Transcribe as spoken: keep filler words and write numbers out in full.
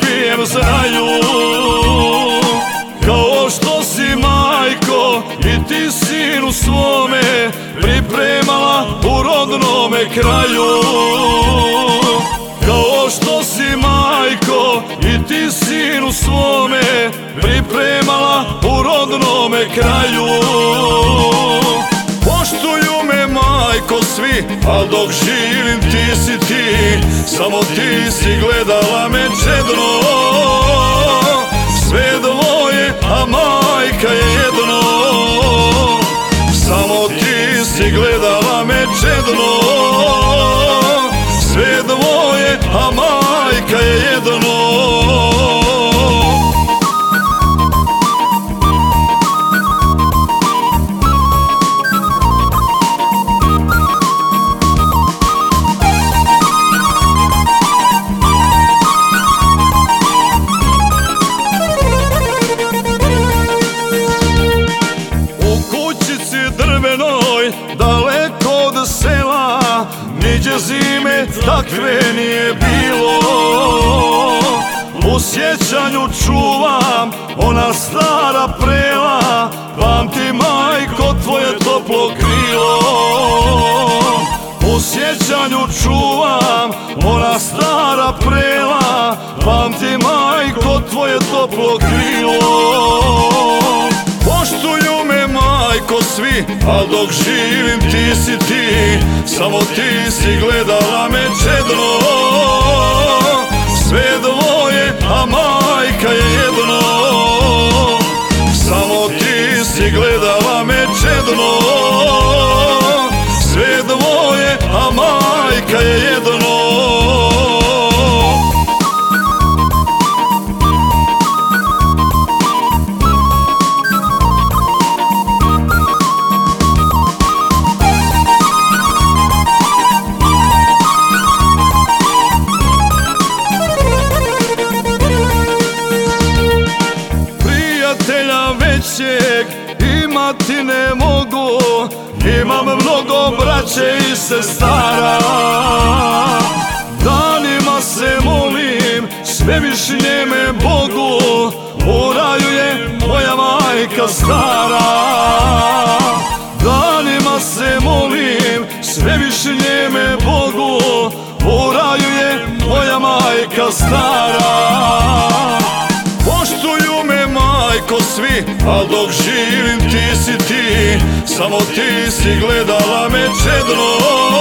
pijem znaju. Kao što si majko i ti sinu svome pripremala u rodnome kraju. Kao što si majko i ti sinu svome pripremala u rodnome kraju. Poštuju me majko svi, al dok živim ti si ti, samo ti si gledala me čedno. Sve dvoje, a majka je jedno. Samo ti si gledala me čedno. Sve dvoje, a majka je jedno. Daleko od sela, niđe zime takve nije bilo. U sjećanju čuvam ona stara prela, pamti majko tvoje toplo krilo. U sjećanju čuvam ona stara prela, pamti majko tvoje toplo krilo. Poštuju me majko svi, al dok živim ti si ti, samo ti si gledala me čedno. Sve dvoje, a majka je jedno. Samo ti si gledala me čedno. Sve dvoje, a majka je jedno. Većeg imati ne mogu, imam mnogo braće i sestara. Danima se molim svevišnjeme Bogu, u raju je moja majka stara. Danima se molim svevišnjeme Bogu, u raju je moja majka stara. Poštuju me majko svi, al dok živim ti si ti, samo ti si gledala me čedno.